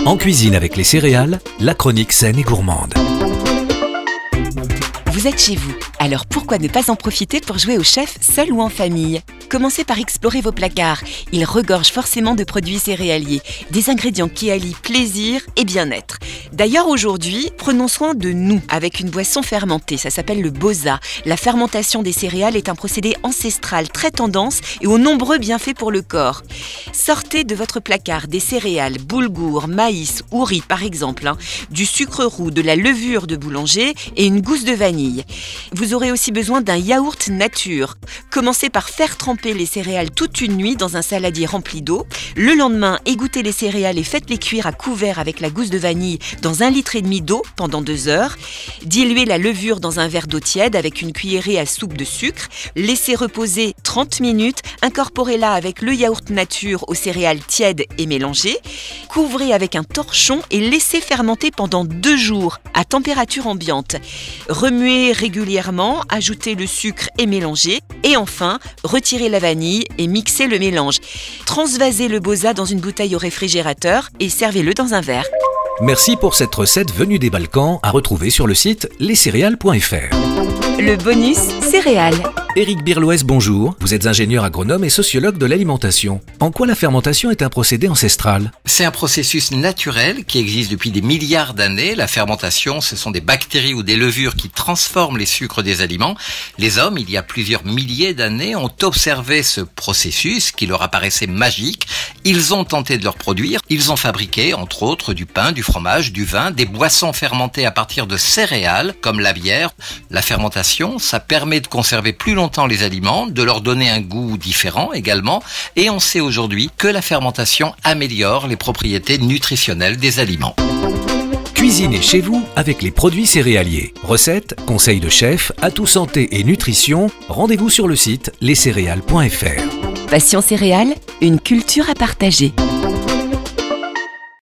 En cuisine avec les céréales, la chronique saine et gourmande. Vous êtes chez vous, alors pourquoi ne pas en profiter pour jouer au chef seul ou en famille ? Commencez par explorer vos placards. Ils regorgent forcément de produits céréaliers, des ingrédients qui allient plaisir et bien-être. D'ailleurs aujourd'hui, prenons soin de nous avec une boisson fermentée, ça s'appelle le boza. La fermentation des céréales est un procédé ancestral très tendance et aux nombreux bienfaits pour le corps. Sortez de votre placard des céréales, boulgour, maïs ou riz par exemple, du sucre roux, de la levure de boulanger et une gousse de vanille. Vous aurez aussi besoin d'un yaourt nature. Commencez par faire tremper les céréales toute une nuit dans un saladier rempli d'eau. Le lendemain, égouttez les céréales et faites-les cuire à couvert avec la gousse de vanille dans 1,5 litre d'eau pendant 2 heures. Diluez la levure dans un verre d'eau tiède avec une cuillerée à soupe de sucre. Laissez reposer 30 minutes. Incorporez-la avec le yaourt nature aux céréales tièdes et mélangées. Couvrez avec un torchon et laissez fermenter pendant 2 jours à température ambiante. Remuez régulièrement, ajoutez le sucre et mélangez. Et enfin, retirez la vanille et mixez le mélange. Transvasez le boza dans une bouteille au réfrigérateur et servez-le dans un verre. Merci pour cette recette venue des Balkans à retrouver sur le site lescéréales.fr. Le bonus céréales. Éric Birloès, bonjour. Vous êtes ingénieur agronome et sociologue de l'alimentation. En quoi la fermentation est un procédé ancestral ? C'est un processus naturel qui existe depuis des milliards d'années. La fermentation, ce sont des bactéries ou des levures qui transforment les sucres des aliments. Les hommes, il y a plusieurs milliers d'années, ont observé ce processus qui leur apparaissait magique. Ils ont tenté de le reproduire. Ils ont fabriqué, entre autres, du pain, du fromage, du vin, des boissons fermentées à partir de céréales, comme la bière. La fermentation, ça permet de conserver plus longtemps les aliments, de leur donner un goût différent également, et on sait aujourd'hui que la fermentation améliore les propriétés nutritionnelles des aliments. Cuisinez chez vous avec les produits céréaliers. Recettes, conseils de chef, atouts santé et nutrition, rendez-vous sur le site lescéréales.fr. Passion céréales, une culture à partager.